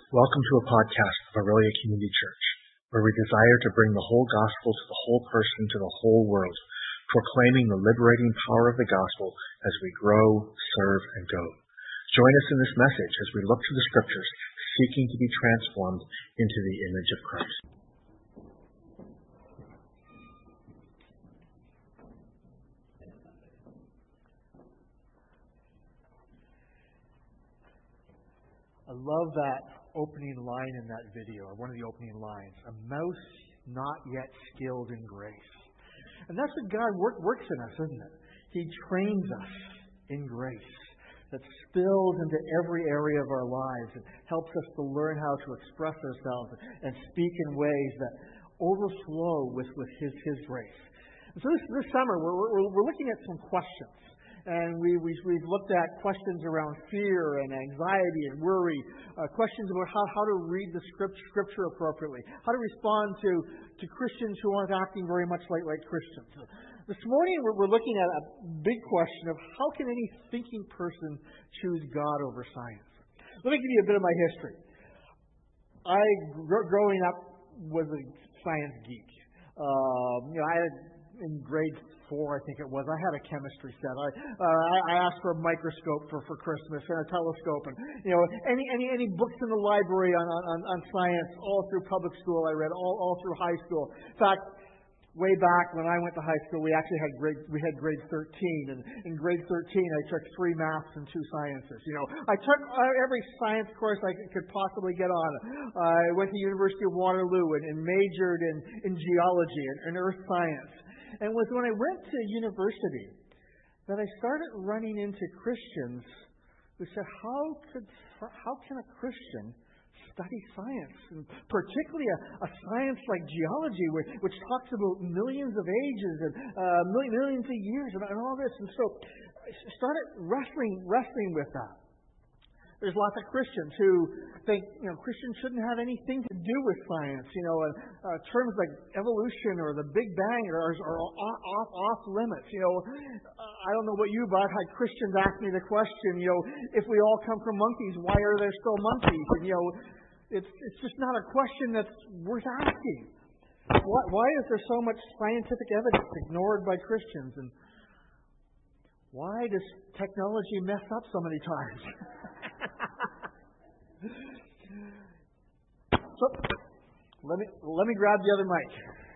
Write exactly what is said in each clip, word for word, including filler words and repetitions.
Welcome to a podcast of Aurelia Community Church, where we desire to bring the whole gospel to the whole person, to the whole world, proclaiming the liberating power of the gospel as we grow, serve, and go. Join us in this message as we look to the scriptures, seeking to be transformed into the image of Christ. I love that opening line in that video, or one of the opening lines. A mouse not yet skilled in grace. And that's what God work, works in us, isn't it? He trains us in grace that spills into every area of our lives and helps us to learn how to express ourselves and speak in ways that overflow with, with His, His grace. And so this, this summer, we're, we're, we're looking at some questions. And we, we, we've looked at questions around fear and anxiety and worry, uh, questions about how, how to read the script, scripture appropriately, how to respond to, to Christians who aren't acting very much like, like Christians. This morning we're, we're looking at a big question of how can any thinking person choose God over science? Let me give you a bit of my history. I, gr- growing up, was a science geek. Um, you know, I had in grade four, I think it was, I had a chemistry set. I uh, I asked for a microscope for, for Christmas and a telescope, and you know any any any books in the library on on, on science all through public school. I read all all through high school. In fact, way back when I went to high school, we actually had grade we had grade thirteen, and in grade thirteen I took three maths and two sciences. You know, I took uh, every science course I could possibly get on. I went to University of Waterloo and, and majored in in geology and, and earth science. And it was when I went to university that I started running into Christians who said, "How could how can a Christian study science, and particularly a, a science like geology, which, which talks about millions of ages and uh, millions, millions of years and, and all this?" And so I started wrestling wrestling with that. There's lots of Christians who think, you know, Christians shouldn't have anything to do with science. You know, uh, uh, terms like evolution or the Big Bang are, are off, off, off limits. You know, uh, I don't know what you, but I've had Christians ask me the question, you know, if we all come from monkeys, why are there still monkeys? And, you know, it's it's just not a question that's worth asking. Why, why is there so much scientific evidence ignored by Christians? And why does technology mess up so many times? So, let me let me grab the other mic.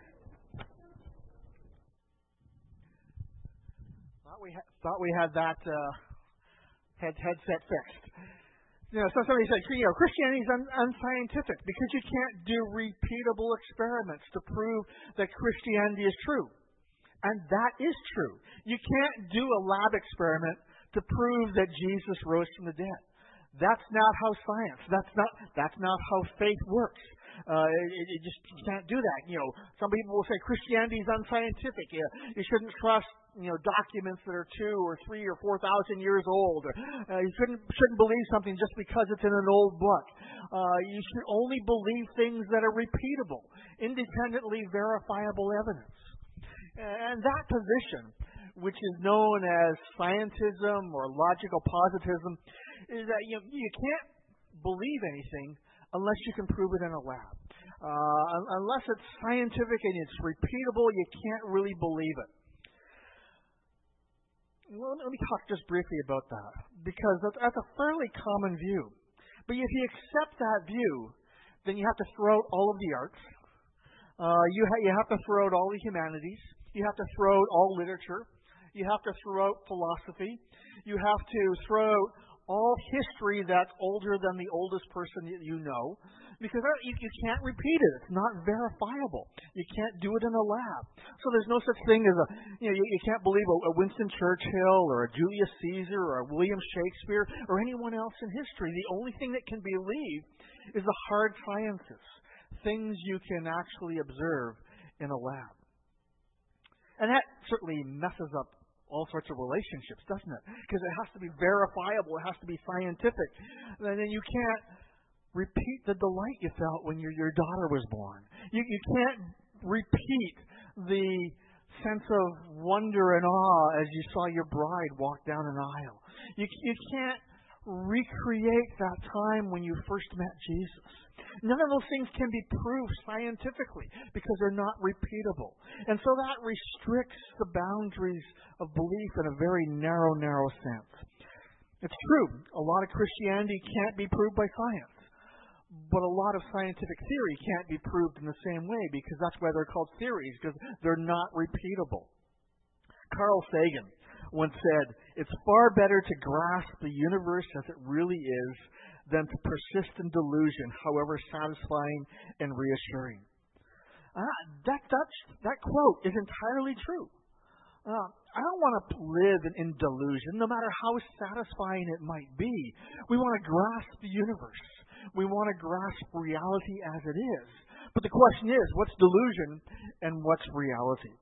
Thought we ha- thought we had that uh, head headset fixed. You know, so somebody said, you know, Christianity is un- unscientific because you can't do repeatable experiments to prove that Christianity is true. And that is true. You can't do a lab experiment to prove that Jesus rose from the dead. That's not how science, that's not that's not how faith works. Uh, it, it just you can't do that. You know, some people will say Christianity is unscientific. You, you shouldn't trust, you know, documents that are two or three or four thousand years old. Or, uh, you shouldn't shouldn't believe something just because it's in an old book. Uh, you should only believe things that are repeatable, independently verifiable evidence. And that position, which is known as scientism or logical positivism, is that you know, you can't believe anything unless you can prove it in a lab. Uh, unless it's scientific and it's repeatable, you can't really believe it. Well, let me talk just briefly about that, because that's a fairly common view. But if you accept that view, then you have to throw out all of the arts. Uh, you, ha- you have to throw out all the humanities. You have to throw out all literature. You have to throw out philosophy. You have to throw out all history that's older than the oldest person that you know, because you, you can't repeat it. It's not verifiable. You can't do it in a lab. So there's no such thing as a, you know, you, you can't believe a, a Winston Churchill or a Julius Caesar or a William Shakespeare or anyone else in history. The only thing that can be believed is the hard sciences, things you can actually observe in a lab. And that certainly messes up all sorts of relationships, doesn't it? Because it has to be verifiable. It has to be scientific. And then you can't repeat the delight you felt when your, your daughter was born. You, you can't repeat the sense of wonder and awe as you saw your bride walk down an aisle. You, you can't recreate that time when you first met Jesus. None of those things can be proved scientifically because they're not repeatable. And so that restricts the boundaries of belief in a very narrow, narrow sense. It's true, a lot of Christianity can't be proved by science. But a lot of scientific theory can't be proved in the same way because that's why they're called theories, because they're not repeatable. Carl Sagan once said, "It's far better to grasp the universe as it really is than to persist in delusion, however satisfying and reassuring." Uh, that, that's, that quote is entirely true. Uh, I don't want to live in, in delusion, no matter how satisfying it might be. We want to grasp the universe. We want to grasp reality as it is. But the question is, what's delusion and what's reality?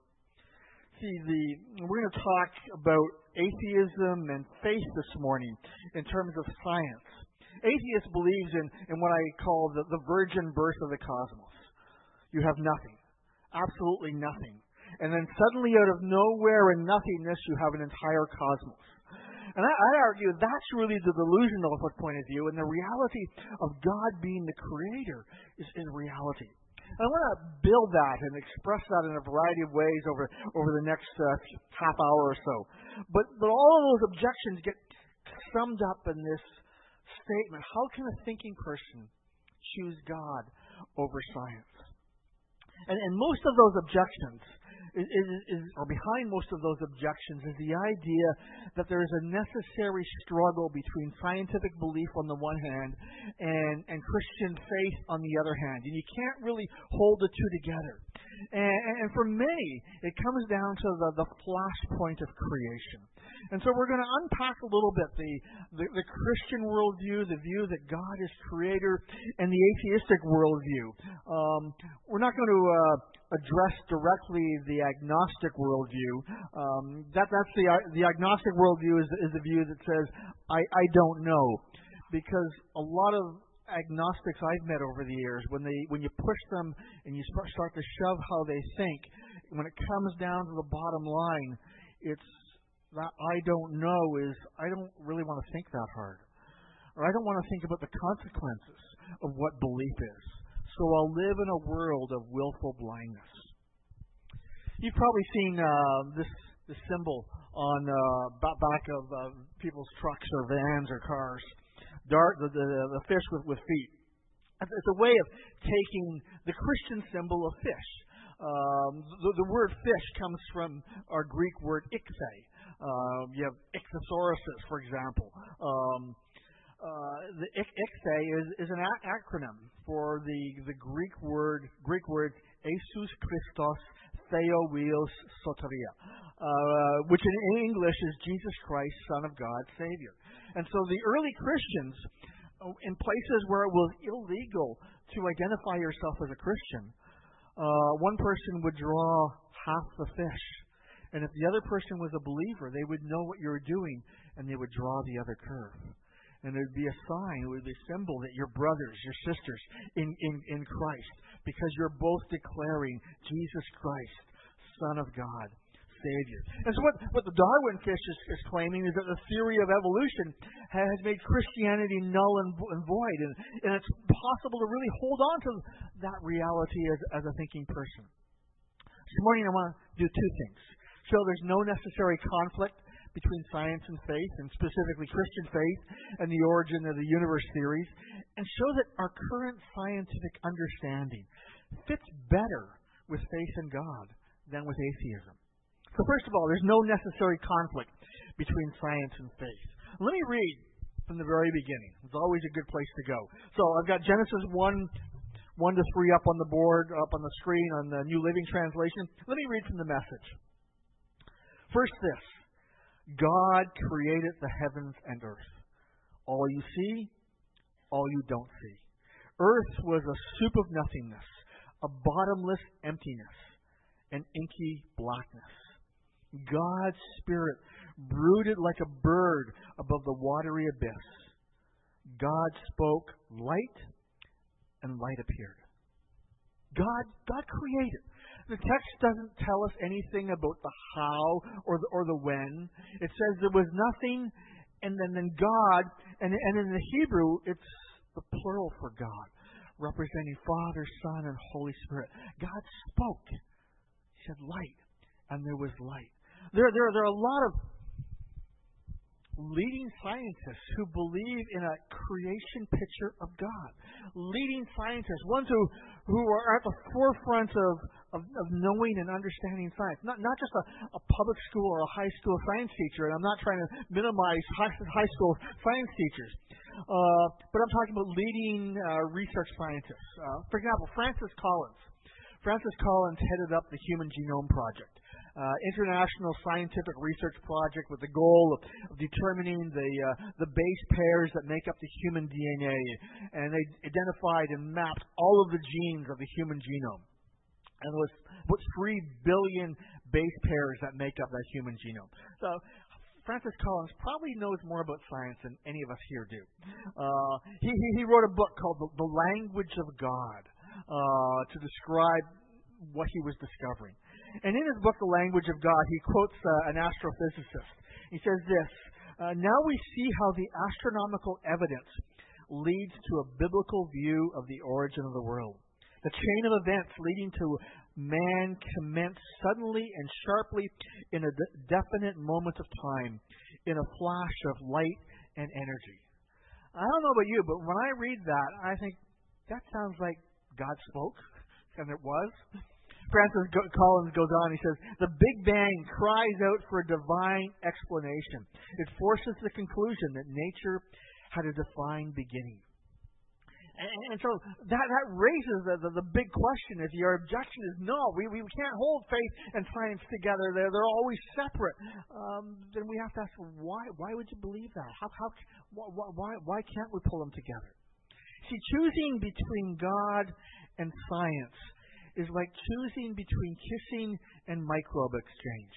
See, the, we're going to talk about atheism and faith this morning in terms of science. Atheist believes in, in what I call the, the virgin birth of the cosmos. You have nothing, absolutely nothing. And then suddenly out of nowhere and nothingness, you have an entire cosmos. And I, I argue that's really the delusional point of view, and the reality of God being the creator is in reality. And I want to build that and express that in a variety of ways over, over the next uh, half hour or so. But, but all of those objections get summed up in this statement. How can a thinking person choose God over science? And, and most of those objections Is, is, is, or behind most of those objections is the idea that there is a necessary struggle between scientific belief on the one hand and, and Christian faith on the other hand. And you can't really hold the two together. And, and for many, it comes down to the, the flashpoint of creation. And so we're going to unpack a little bit the, the, the Christian worldview, the view that God is creator, and the atheistic worldview. Um, we're not going to uh, address directly the agnostic worldview. Um, that, that's the, the agnostic worldview is, is the view that says, I, I don't know. Because a lot of agnostics I've met over the years, when they when you push them and you start to shove how they think, when it comes down to the bottom line, it's that I don't know is I don't really want to think that hard. Or I don't want to think about the consequences of what belief is. So I'll live in a world of willful blindness. You've probably seen uh, this this symbol on uh, back of uh, people's trucks or vans or cars. Dart, the, the, the fish with, with feet. It's a way of taking the Christian symbol of fish. Um, the, the word fish comes from our Greek word ichthe. Uh, you have ichthyosaurus, for example. Um, uh, the ichthe is, is an a- acronym for the, the Greek word Greek words Jesus Christos Theoios Soteria, uh, which in English is Jesus Christ, Son of God, Savior. And so the early Christians, in places where it was illegal to identify yourself as a Christian, uh, one person would draw half the fish. And if the other person was a believer, they would know what you were doing, and they would draw the other curve. And it would be a sign, it would be a symbol that you're brothers, your sisters in, in, in Christ, because you're both declaring Jesus Christ, Son of God, Savior. And so what, what the Darwin fish is, is claiming is that the theory of evolution has made Christianity null and, and void. And, and it's possible to really hold on to that reality as, as a thinking person. This morning I want to do two things. Show there's no necessary conflict between science and faith, and specifically Christian faith and the origin of the universe theories, and show that our current scientific understanding fits better with faith in God than with atheism. So first of all, there's no necessary conflict between science and faith. Let me read from the very beginning. It's always a good place to go. So I've got Genesis one, one to three up on the board, up on the screen on the New Living Translation. Let me read from the Message. First this, God created the heavens and earth. All you see, all you don't see. Earth was a soup of nothingness, a bottomless emptiness, an inky blackness. God's Spirit brooded like a bird above the watery abyss. God spoke light, and light appeared. God, God created. The text doesn't tell us anything about the how or the, or the when. It says there was nothing, and then, then God, and, and in the Hebrew, it's the plural for God, representing Father, Son, and Holy Spirit. God spoke. He said, light, and there was light. There, there, there are a lot of leading scientists who believe in a creation picture of God. Leading scientists, ones who, who are at the forefront of, of, of knowing and understanding science. Not, not just a, a public school or a high school science teacher, and I'm not trying to minimize high, high school science teachers. Uh, but I'm talking about leading uh, research scientists. Uh, for example, Francis Collins. Francis Collins headed up the Human Genome Project. Uh, international scientific research project with the goal of, of determining the uh, the base pairs that make up the human D N A, and they identified and mapped all of the genes of the human genome. And there was what three billion base pairs that make up that human genome. So Francis Collins probably knows more about science than any of us here do. Uh, he, he he wrote a book called The, the Language of God uh, to describe what he was discovering. And in his book, The Language of God, he quotes uh, an astrophysicist. He says this, uh, now we see how the astronomical evidence leads to a biblical view of the origin of the world. The chain of events leading to man commenced suddenly and sharply in a de- definite moment of time, in a flash of light and energy. I don't know about you, but when I read that, I think, that sounds like God spoke, and it was. Francis Collins goes on, he says, the Big Bang cries out for a divine explanation. It forces the conclusion that nature had a defined beginning. And, and so that, that raises the, the, the big question. If your objection is no, we, we can't hold faith and science together, they're, they're always separate, um, then we have to ask, why, why would you believe that? How, how, why, why, why can't we pull them together? See, choosing between God and science is like choosing between kissing and microbe exchange.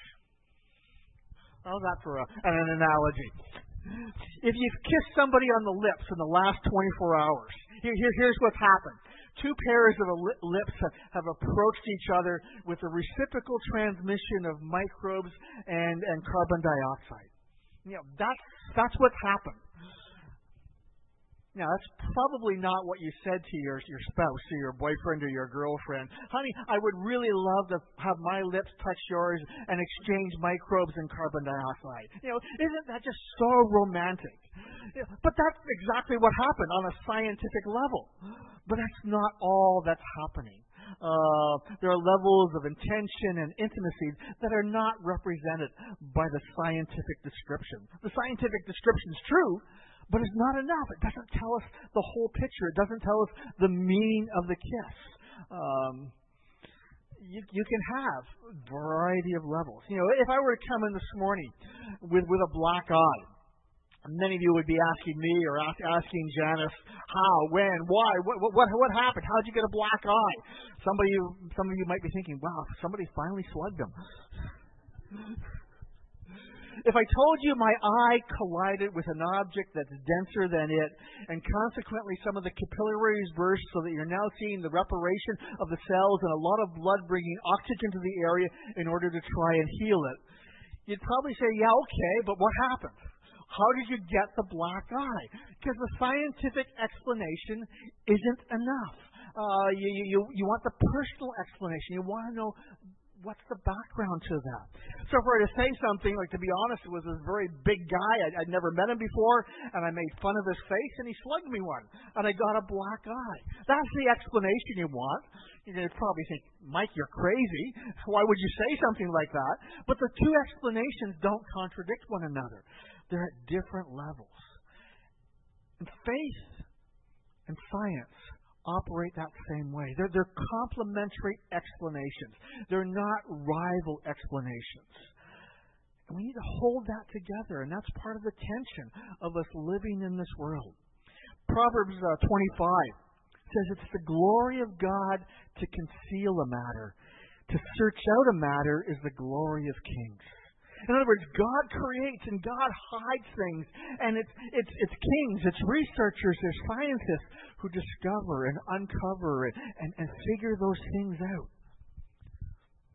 How's that for a, an analogy? If you've kissed somebody on the lips in the last twenty-four hours, here, here, here's what's happened. Two pairs of lips have, have approached each other with a reciprocal transmission of microbes and, and carbon dioxide. You know, that's, that's what's happened. Now, that's probably not what you said to your, your spouse or your boyfriend or your girlfriend. Honey, I would really love to have my lips touch yours and exchange microbes and carbon dioxide. You know, isn't that just so romantic? You know, but that's exactly what happened on a scientific level. But that's not all that's happening. Uh, there are levels of intention and intimacy that are not represented by the scientific description. The scientific description is true, but it's not enough. It doesn't tell us the whole picture. It doesn't tell us the meaning of the kiss. Um, you, you can have a variety of levels. You know, if I were to come in this morning with, with a black eye, many of you would be asking me or ask, asking Janice, how, when, why, what, what, what happened? How did you get a black eye? Somebody, some of you might be thinking, wow, somebody finally slugged him. If I told you my eye collided with an object that's denser than it, and consequently some of the capillaries burst so that you're now seeing the reparation of the cells and a lot of blood bringing oxygen to the area in order to try and heal it, you'd probably say, yeah, okay, but what happened? How did you get the black eye? Because the scientific explanation isn't enough. Uh, you, you, you want the personal explanation. You want to know what's the background to that. So for her to say something, like, to be honest, it was this very big guy. I'd, I'd never met him before, and I made fun of his face, and he slugged me one, and I got a black eye. That's the explanation you want. You're going to probably think, Mike, you're crazy. Why would you say something like that? But the two explanations don't contradict one another. They're at different levels. And faith and science operate that same way. They're, they're complementary explanations. They're not rival explanations. And we need to hold that together, and that's part of the tension of us living in this world. Proverbs uh, twenty-five says it's the glory of God to conceal a matter. To search out a matter is the glory of kings. In other words, God creates and God hides things, and it's it's it's kings, it's researchers, it's scientists who discover and uncover and, and, and figure those things out.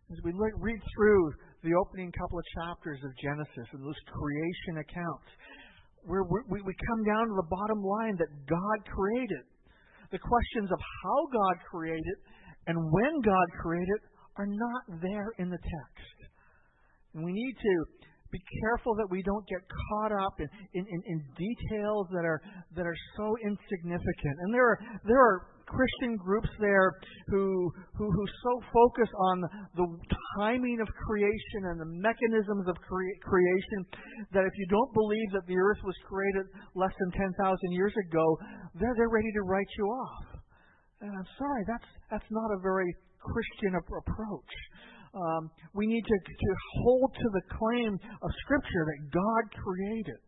As we look, read through the opening couple of chapters of Genesis and those creation accounts, where we, we come down to the bottom line that God created. The questions of how God created and when God created are not there in the text. And we need to be careful that we don't get caught up in, in, in, in details that are that are so insignificant. And there are there are Christian groups there who who who so focus on the timing of creation and the mechanisms of crea- creation that if you don't believe that the earth was created less than ten thousand years ago, they're they're ready to write you off. And I'm sorry, that's that's not a very Christian ap- approach. Um, we need to, to hold to the claim of Scripture that God created.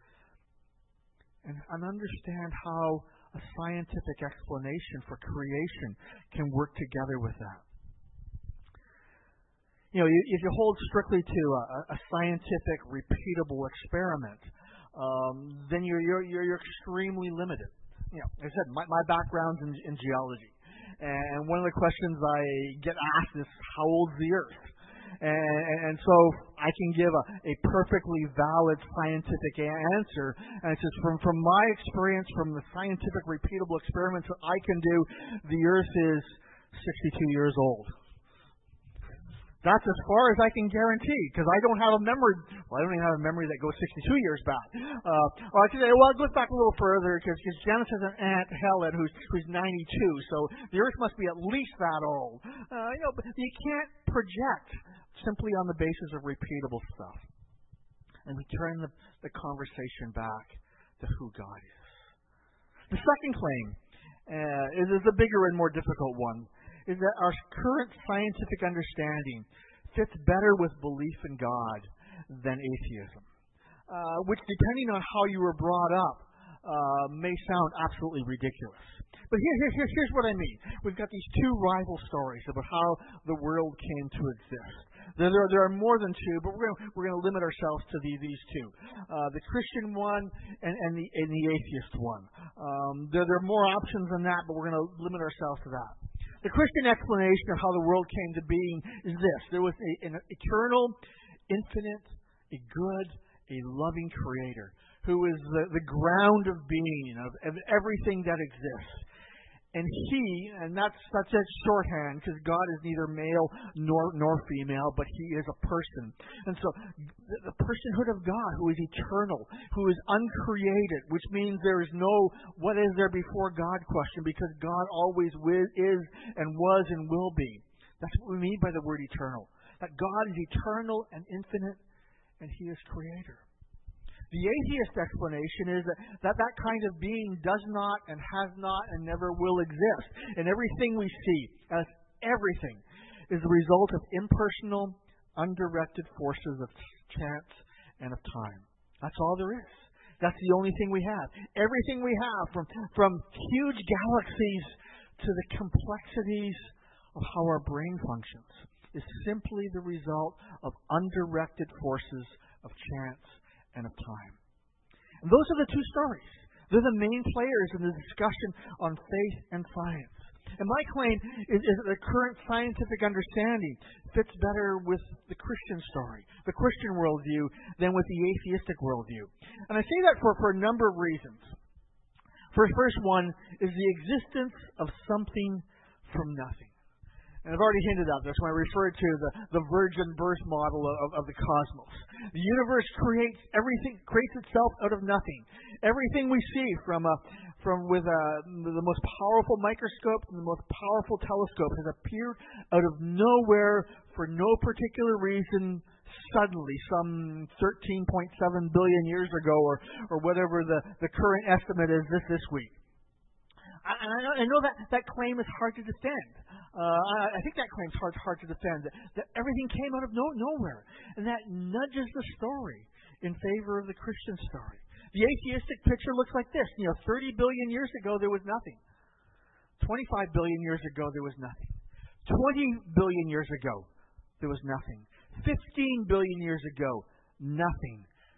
And, and understand how a scientific explanation for creation can work together with that. You know, if you hold strictly to a, a scientific, repeatable experiment, um, then you're, you're, you're, you're extremely limited. You know, like I said, my, my background's in, in geology. And one of the questions I get asked is, how old's the Earth? And, and so I can give a, a perfectly valid scientific answer. And it's just from, from my experience, from the scientific repeatable experiments that I can do, the Earth is sixty-two years old. That's as far as I can guarantee, because I don't have a memory. Well, I don't even have a memory that goes sixty-two years back. Uh, or I can say, well, look back a little further, because Genesis has an aunt Helen who's who's ninety-two, so the Earth must be at least that old. Uh, you know, but you can't project simply on the basis of repeatable stuff. And we turn the, the conversation back to who God is. The second claim uh, is, is the bigger and more difficult one. Is that our current scientific understanding fits better with belief in God than atheism, uh, which, depending on how you were brought up, uh, may sound absolutely ridiculous. But here, here, here, here's what I mean. We've got these two rival stories about how the world came to exist. There, there, there are more than two, but we're going we're going to limit ourselves to the, these two: uh, the Christian one and, and the and the atheist one. Um, there, there are more options than that, but we're going to limit ourselves to that. The Christian explanation of how the world came to being is this. There was a, an eternal, infinite, a good, a loving Creator who is the, the ground of being, of, of everything that exists. And He, and that's that's a shorthand, because God is neither male nor nor female, but He is a person. And so the, the personhood of God, who is eternal, who is uncreated, which means there is no what is there before God question, because God always is and was and will be. That's what we mean by the word eternal. That God is eternal and infinite, and He is Creator. The atheist explanation is that, that that kind of being does not and has not and never will exist. And everything we see, as everything, is the result of impersonal, undirected forces of chance and of time. That's all there is. That's the only thing we have. Everything we have, from, from huge galaxies to the complexities of how our brain functions, is simply the result of undirected forces of chance and of time. And those are the two stories. They're the main players in the discussion on faith and science. And my claim is, is that the current scientific understanding fits better with the Christian story, the Christian worldview, than with the atheistic worldview. And I say that for, for a number of reasons. First, first one is the existence of something from nothing. And I've already hinted at this when I referred to the, the virgin birth model of, of the cosmos. The universe creates everything, creates itself out of nothing. Everything we see, from a, from with a, the most powerful microscope and the most powerful telescope, has appeared out of nowhere for no particular reason, suddenly, some thirteen point seven billion years ago, or, or whatever the, the current estimate is this this week. I, I know that that claim is hard to defend. Uh, I think that claim is hard, hard to defend, that, that everything came out of no, nowhere. And that nudges the story in favor of the Christian story. The atheistic picture looks like this. You know, thirty billion years ago, there was nothing. twenty-five billion years ago, there was nothing. twenty billion years ago, there was nothing. fifteen billion years ago, nothing.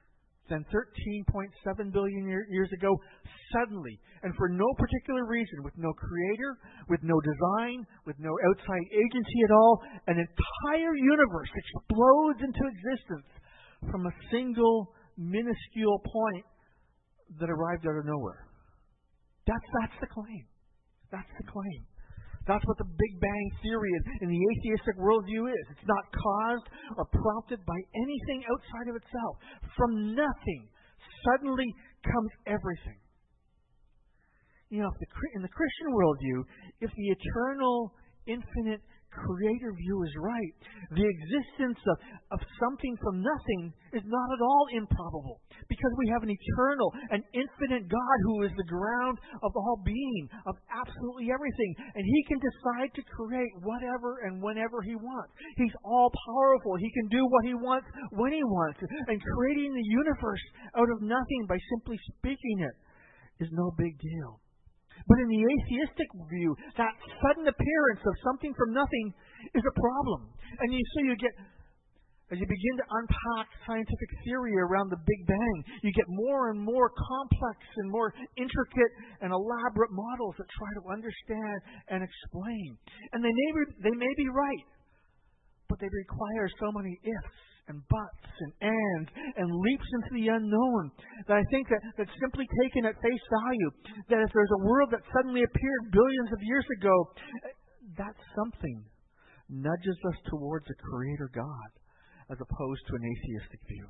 than thirteen point seven billion year, years ago, suddenly, and for no particular reason, with no creator, with no design, with no outside agency at all, an entire universe explodes into existence from a single minuscule point that arrived out of nowhere. That's, that's the claim. That's the claim. That's what the Big Bang Theory in the atheistic worldview is. It's not caused or prompted by anything outside of itself. From nothing suddenly comes everything. You know, if the, in the Christian worldview, if the eternal, infinite creator view is right, the existence of, of something from nothing is not at all improbable, because we have an eternal and infinite God who is the ground of all being, of absolutely everything, and He can decide to create whatever and whenever He wants. He's all-powerful. He can do what He wants when He wants, and creating the universe out of nothing by simply speaking it is no big deal. But in the atheistic view, that sudden appearance of something from nothing is a problem. And you, so you get, as you begin to unpack scientific theory around the Big Bang, you get more and more complex and more intricate and elaborate models that try to understand and explain. And they may be, they may be right, but they require so many ifs and buts and ands and leaps into the unknown that I think that, that simply taken at face value, that if there's a world that suddenly appeared billions of years ago, that something nudges us towards a creator God as opposed to an atheistic view.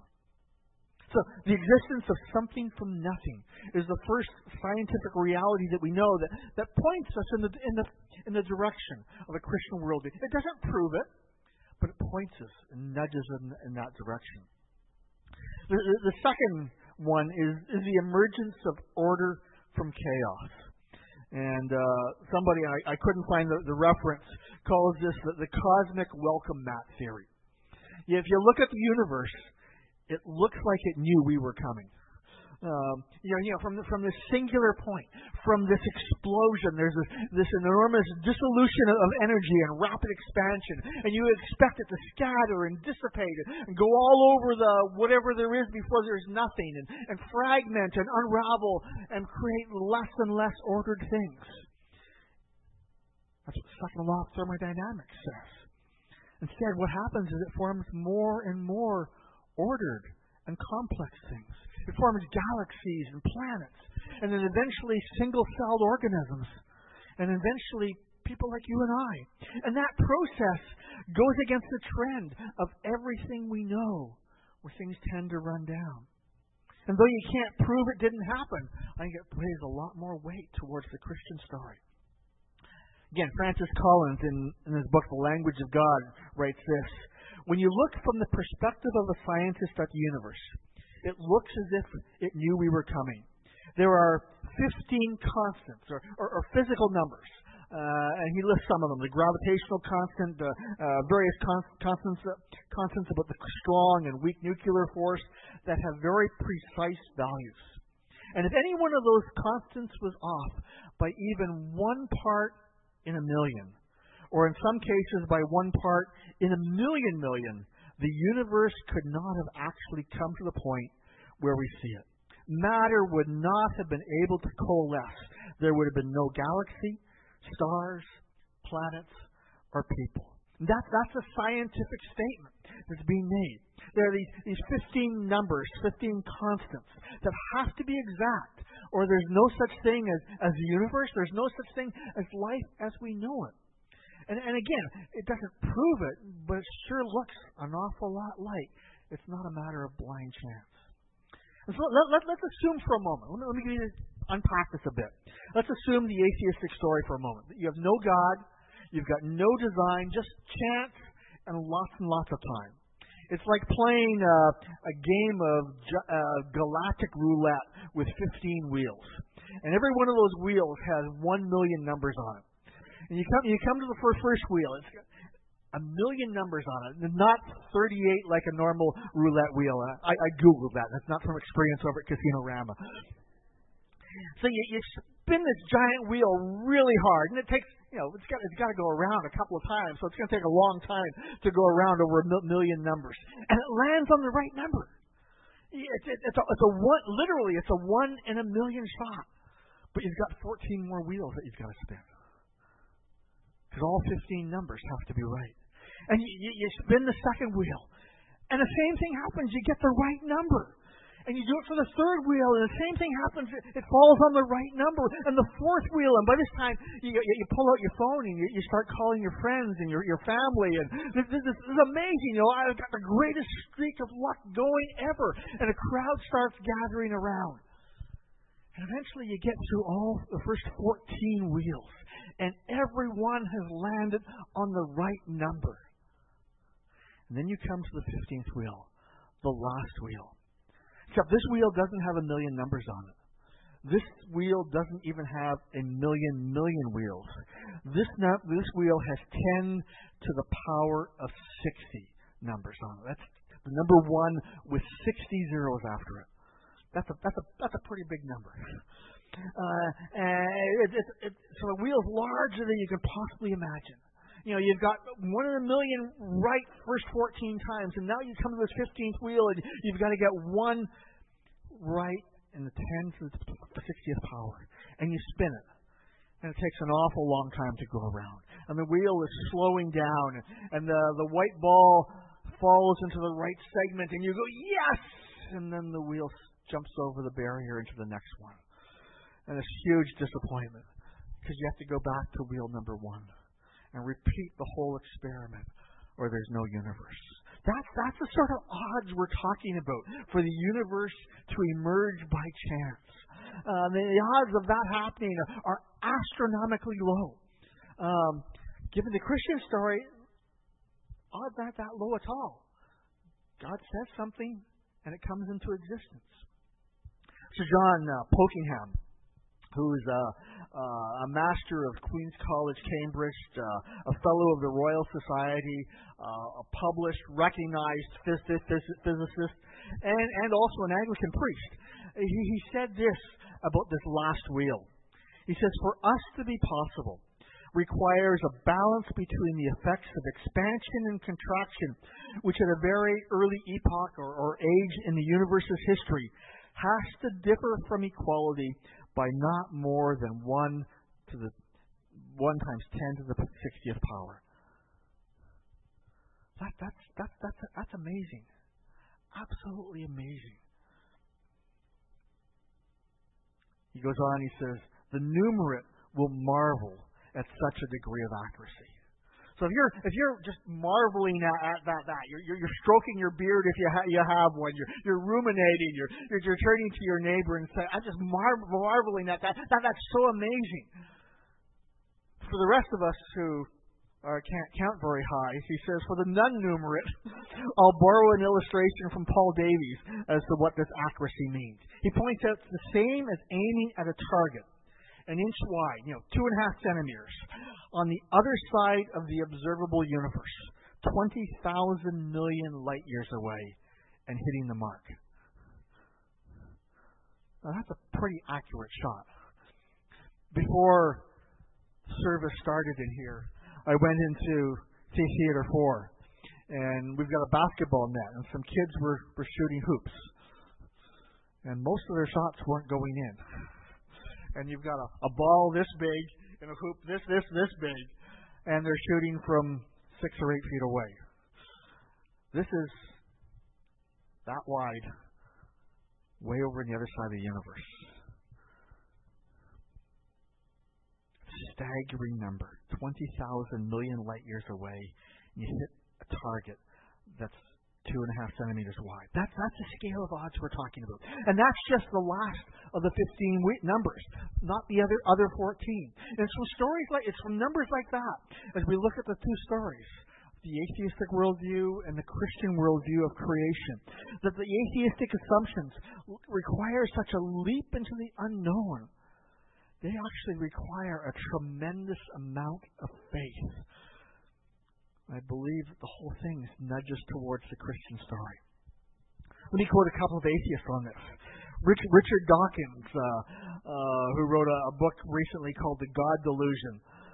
So the existence of something from nothing is the first scientific reality that we know that, that points us in the, in the, in the direction of a Christian worldview. It doesn't prove it, but it points us and nudges in, in that direction. The, the, the second one is, is the emergence of order from chaos. And uh, somebody, I, I couldn't find the, the reference, calls this the, the cosmic welcome mat theory. Yeah, if you look at the universe, it looks like it knew we were coming. Um, you know, you know, from the, from this singular point, from this explosion, there's this, this enormous dissolution of energy and rapid expansion, and you expect it to scatter and dissipate and go all over the whatever there is before there's nothing, and, and fragment and unravel and create less and less ordered things. That's what the second law of thermodynamics says. Instead, what happens is it forms more and more ordered and complex things. It forms galaxies and planets, and then eventually single-celled organisms, and eventually people like you and I. And that process goes against the trend of everything we know, where things tend to run down. And though you can't prove it didn't happen, I think it plays a lot more weight towards the Christian story. Again, Francis Collins, in, in his book, The Language of God, writes this: when you look from the perspective of a scientist at the universe, it looks as if it knew we were coming. There are fifteen constants, or, or, or physical numbers, uh, and he lists some of them: the gravitational constant, uh, uh, various const- constants, uh, constants about the strong and weak nuclear force that have very precise values. And if any one of those constants was off by even one part in a million, or in some cases by one part in a million million, the universe could not have actually come to the point where we see it. Matter would not have been able to coalesce. There would have been no galaxy, stars, planets, or people. That's, that's a scientific statement that's being made. There are these, these fifteen numbers, fifteen constants that have to be exact, or there's no such thing as, as the universe. There's no such thing as life as we know it. And, and again, it doesn't prove it, but it sure looks an awful lot like it's not a matter of blind chance. And so let, let, let's assume for a moment, let me, let me give you, unpack this a bit. Let's assume the atheistic story for a moment. That you have no God, you've got no design, just chance and lots and lots of time. It's like playing uh, a game of uh, galactic roulette with fifteen wheels. And every one of those wheels has one million numbers on it. And you come, you come to the first, first wheel. It's got a million numbers on it, not thirty-eight like a normal roulette wheel. I, I Googled that. That's not from experience over at Casino-Rama. So you, you spin this giant wheel really hard, and it takes, you know, it's got it's got to go around a couple of times, so it's going to take a long time to go around over a million numbers. And it lands on the right number. It's, it's, it's, a, it's a one, literally, it's a one in a million shot. But you've got fourteen more wheels that you've got to spin. Because all fifteen numbers have to be right. And you, you, you spin the second wheel. And the same thing happens. You get the right number. And you do it for the third wheel, and the same thing happens. It, it falls on the right number. And the fourth wheel, and by this time, you, you, you pull out your phone, and you, you start calling your friends and your, your family. And this, this, this is amazing. You know, I've got the greatest streak of luck going ever. And a crowd starts gathering around. And eventually you get through all the first fourteen wheels, and everyone has landed on the right number. And then you come to the fifteenth wheel, the last wheel. Except this wheel doesn't have a million numbers on it. This wheel doesn't even have a million million wheels. This nu- this wheel has ten to the power of sixty numbers on it. That's the number one with sixty zeros after it. That's a that's a that's a pretty big number. Uh, and it, it, it, so the wheel's larger than you can possibly imagine. You know, you've got one in a million right first fourteen times, and now you come to this fifteenth wheel, and you've got to get one right in the ten to the sixtieth power, and you spin it, and it takes an awful long time to go around, and the wheel is slowing down, and the the white ball falls into the right segment, and you go yes, and then the wheel jumps over the barrier into the next one, and it's huge disappointment because you have to go back to wheel number one and repeat the whole experiment, or there's no universe. That's, that's the sort of odds we're talking about for the universe to emerge by chance. Uh, the, the odds of that happening are, are astronomically low. Um, given the Christian story, odds aren't that low at all. God says something, and it comes into existence. So John uh, Polkingham, who's uh, uh, a master of Queen's College, Cambridge, uh, a fellow of the Royal Society, uh, a published, recognized phys- phys- physicist, and, and also an Anglican priest. He, he said this about this last wheel. He says, for us to be possible requires a balance between the effects of expansion and contraction, which at a very early epoch or, or age in the universe's history has to differ from equality by not more than one to the one times ten to the sixtieth power. That, that's that's that's that's amazing, absolutely amazing. He goes on. He says, the numerate will marvel at such a degree of accuracy. So if you're if you're just marveling at, at that that you're, you're you're stroking your beard if you ha- you have one, you're you're ruminating, you're you're, you're turning to your neighbor and saying, I'm just mar- marveling at that. that that's so amazing. For the rest of us who uh, can't count very high, he says, for the non-numerate, I'll borrow an illustration from Paul Davies as to what this accuracy means. He points out it's the same as aiming at a target, an inch wide, you know, two and a half centimeters, on the other side of the observable universe, twenty thousand million light years away, and hitting the mark. Now, that's a pretty accurate shot. Before service started in here, I went into Theater four, and we've got a basketball net, and some kids were, were shooting hoops. And most of their shots weren't going in. And you've got a, a ball this big and a hoop this, this, this big, and they're shooting from six or eight feet away. This is that wide, way over on the other side of the universe. Staggering number, twenty thousand million light years away, and you hit a target that's two and a half centimeters wide. That's that's the scale of odds we're talking about, and that's just the last of the fifteen numbers, not the other other fourteen. And so stories like it's from numbers like that as we look at the two stories, the atheistic worldview and the Christian worldview of creation, that the atheistic assumptions require such a leap into the unknown. They actually require a tremendous amount of faith. I believe that the whole thing nudges towards the Christian story. Let me quote a couple of atheists on this. Rich, Richard Dawkins, uh, uh, who wrote a, a book recently called The God Delusion,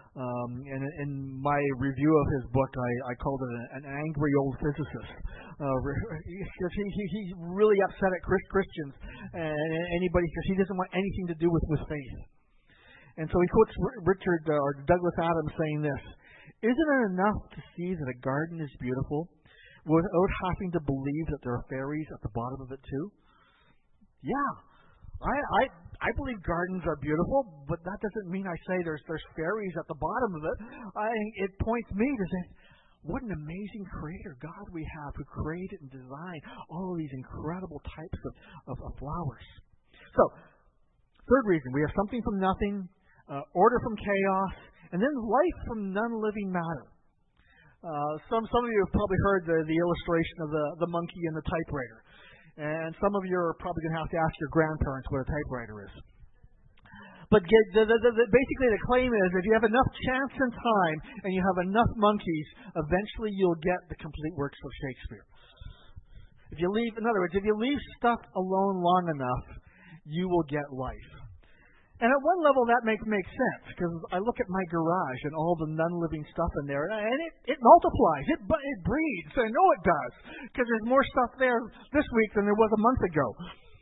Um, and in my review of his book, I, I called it an, an angry old physicist. Uh, he, he, he's really upset at Christians and anybody because he doesn't want anything to do with, with faith. And so he quotes Richard uh, or Douglas Adams saying this: "Isn't it enough to see that a garden is beautiful without having to believe that there are fairies at the bottom of it too?" Yeah, I, I I believe gardens are beautiful, but that doesn't mean I say there's there's fairies at the bottom of it. I it points me to say, what an amazing creator God we have, who created and designed all of these incredible types of, of, of flowers. So, third reason, we have something from nothing, uh, order from chaos, and then life from non-living matter. Uh, some some of you have probably heard the, the illustration of the, the monkey and the typewriter. And some of you are probably going to have to ask your grandparents what a typewriter is. But get, the, the, the, basically the claim is if you have enough chance and time and you have enough monkeys, eventually you'll get the complete works of Shakespeare. If you leave, in other words, if you leave stuff alone long enough, you will get life. And at one level that makes makes sense, because I look at my garage and all the non-living stuff in there, and it, it multiplies, it it breeds. I know it does, because there's more stuff there this week than there was a month ago.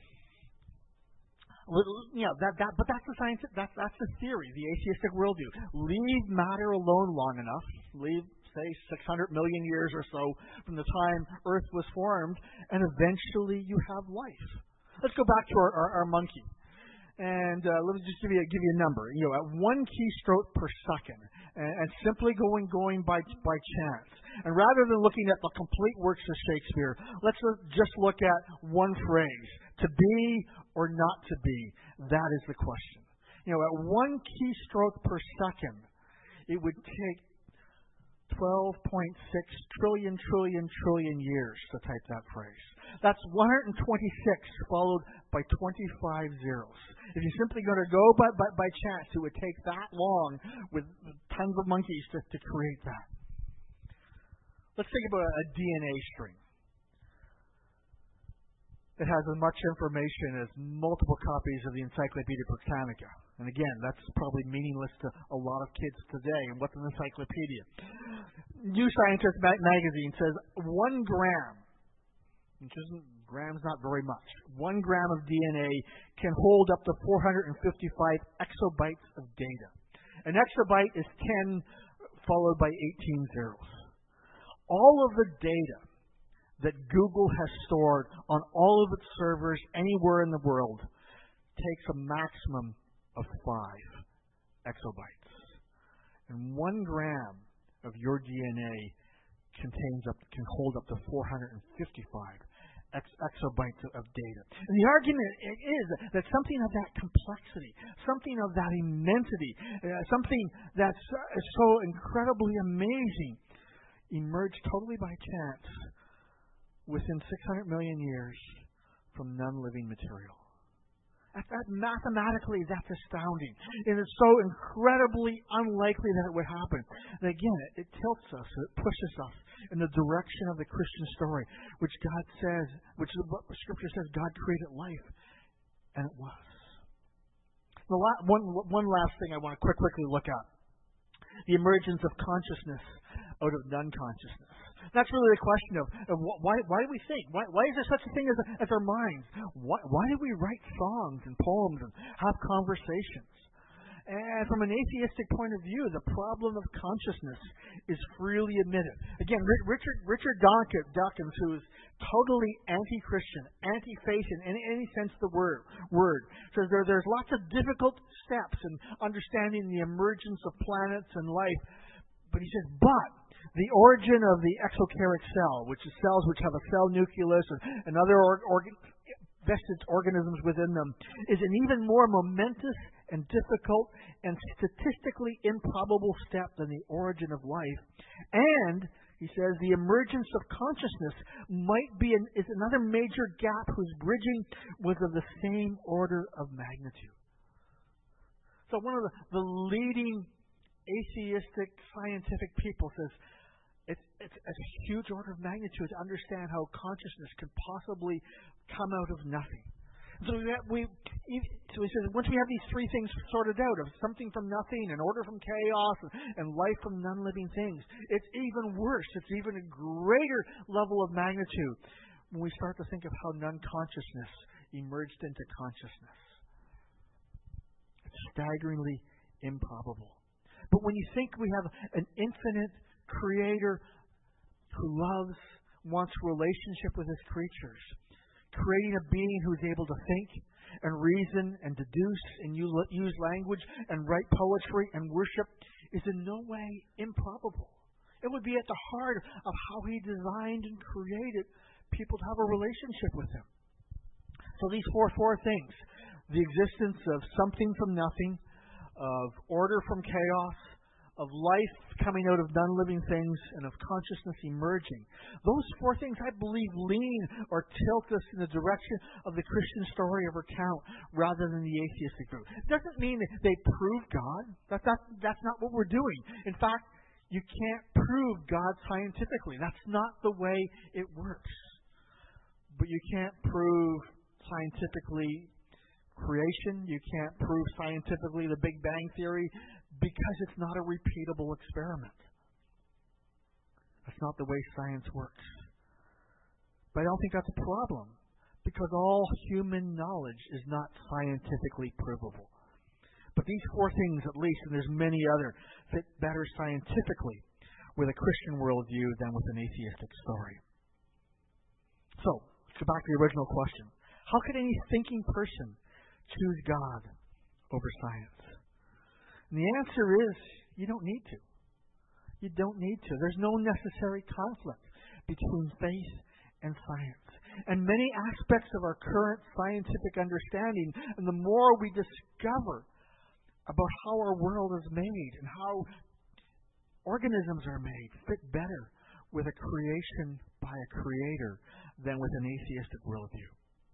You know, that that but that's the science. That's that's the theory, the atheistic worldview. Leave matter alone long enough. Leave, say, six hundred million years or so from the time Earth was formed, and eventually you have life. Let's go back to our our, our monkey. And uh, let me just give you a, give you a number. You know, at one keystroke per second, and, and simply going going by by chance. And rather than looking at the complete works of Shakespeare, let's just look at one phrase: to be or not to be. That is the question. You know, at one keystroke per second, it would take twelve point six trillion trillion trillion years to type that phrase. That's one hundred twenty-six followed by twenty-five zeros. If you're simply going to go by, by, by chance, it would take that long with tons of monkeys to, to create that. Let's think about a D N A string. It has as much information as multiple copies of the Encyclopedia Britannica. And again, that's probably meaningless to a lot of kids today. And what's an encyclopedia? New Scientist magazine says one gram, which isn't, gram's not very much, one gram of D N A can hold up to four hundred fifty-five exabytes of data. An exabyte is ten followed by eighteen zeros. All of the data that Google has stored on all of its servers anywhere in the world takes a maximum of five exabytes. And one gram of your D N A contains up, can hold up to four hundred fifty-five ex, exabytes of data. And the argument is that something of that complexity, something of that immensity, uh, something that's uh, so incredibly amazing emerged totally by chance within six hundred million years from non-living material. That, that mathematically, that's astounding. And it's so incredibly unlikely that it would happen. And again, it, it tilts us, it pushes us in the direction of the Christian story, which God says, which the Scripture says God created life, and it was. The la- one, one last thing I want to quick, quickly look at. The emergence of consciousness out of non-consciousness. That's really the question of, of why why do we think? Why, why is there such a thing as, as our minds? Why, why do we write songs and poems and have conversations? And from an atheistic point of view, the problem of consciousness is freely admitted. Again, Richard Richard Dawkins, who is totally anti-Christian, anti-faith in any, any sense of the word, word says there, there's lots of difficult steps in understanding the emergence of planets and life. But he says, but the origin of the exoteric cell, which is cells which have a cell nucleus and, and other or, organ, vested organisms within them, is an even more momentous and difficult and statistically improbable step than the origin of life. And, he says, the emergence of consciousness might be an, is another major gap whose bridging was of the same order of magnitude. So one of the, the leading atheistic scientific people says it's, it's, it's a huge order of magnitude to understand how consciousness could possibly come out of nothing. So we, we so he says, once we have these three things sorted out, of something from nothing, and order from chaos, and, and life from non-living things, it's even worse. It's even a greater level of magnitude when we start to think of how non-consciousness emerged into consciousness. It's staggeringly improbable. But when you think we have an infinite Creator who loves, wants relationship with His creatures, creating a being who is able to think and reason and deduce and use language and write poetry and worship is in no way improbable. It would be at the heart of how He designed and created people to have a relationship with Him. So these four, four things, the existence of something from nothing, of order from chaos, of life coming out of non-living things, and of consciousness emerging. Those four things, I believe, lean or tilt us in the direction of the Christian story of account rather than the atheistic view. It doesn't mean that they prove God. That, that, that's not what we're doing. In fact, you can't prove God scientifically. That's not the way it works. But you can't prove scientifically creation. You can't prove scientifically the Big Bang Theory, because it's not a repeatable experiment. That's not the way science works. But I don't think that's a problem, because all human knowledge is not scientifically provable. But these four things, at least, and there's many other, fit better scientifically with a Christian worldview than with an atheistic story. So, let's go back to the original question. How could any thinking person choose God over science? And the answer is, you don't need to. You don't need to. There's no necessary conflict between faith and science. And many aspects of our current scientific understanding, and the more we discover about how our world is made and how organisms are made, fit better with a creation by a creator than with an atheistic worldview.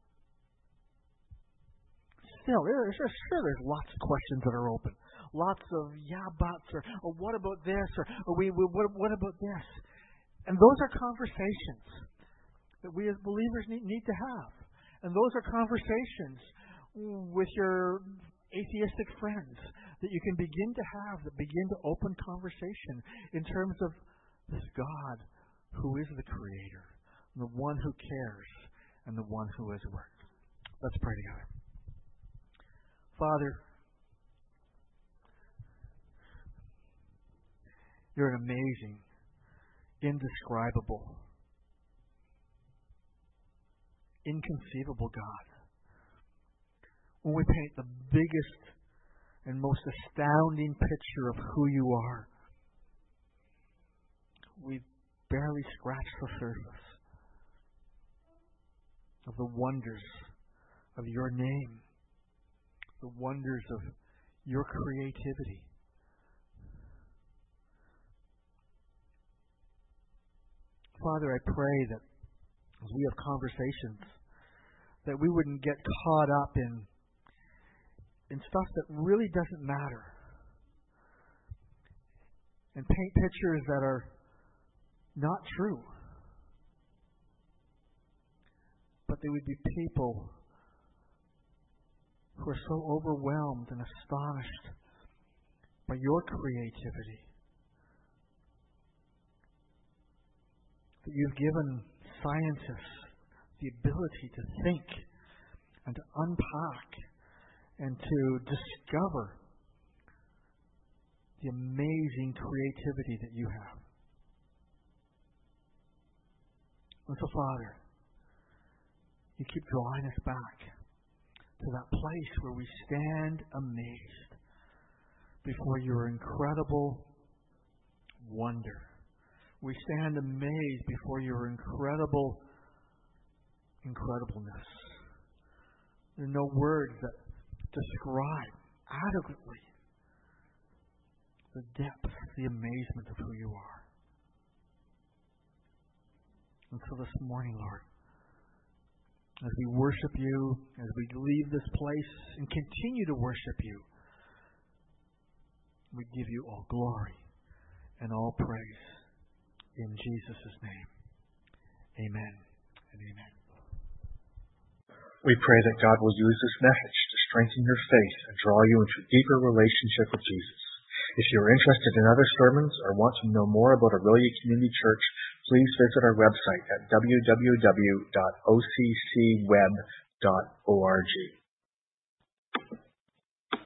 Still, there's, sure, there's lots of questions that are open. Lots of yeah buts, or, or what about this, or, or we, we what, what about this? And those are conversations that we as believers need, need to have. And those are conversations with your atheistic friends that you can begin to have, that begin to open conversation in terms of this God who is the Creator, the one who cares, and the one who has worked. Let's pray together. Father, You're an amazing, indescribable, inconceivable God. When we paint the biggest and most astounding picture of who You are, we barely scratch the surface of the wonders of Your name, the wonders of Your creativity. Father, I pray that as we have conversations, that we wouldn't get caught up in, in stuff that really doesn't matter, and paint pictures that are not true. But they would be people who are so overwhelmed and astonished by Your creativity, that You've given scientists the ability to think and to unpack and to discover the amazing creativity that You have. And so, Father, You keep drawing us back to that place where we stand amazed before Your incredible wonder. We stand amazed before Your incredible incredibleness. There are no words that describe adequately the depth, the amazement of who You are. And so this morning, Lord, as we worship You, as we leave this place and continue to worship You, we give You all glory and all praise. In Jesus' name, amen and amen. We pray that God will use this message to strengthen your faith and draw you into a deeper relationship with Jesus. If you're interested in other sermons or want to know more about Aurelia Community Church, please visit our website at w w w dot o c c web dot org.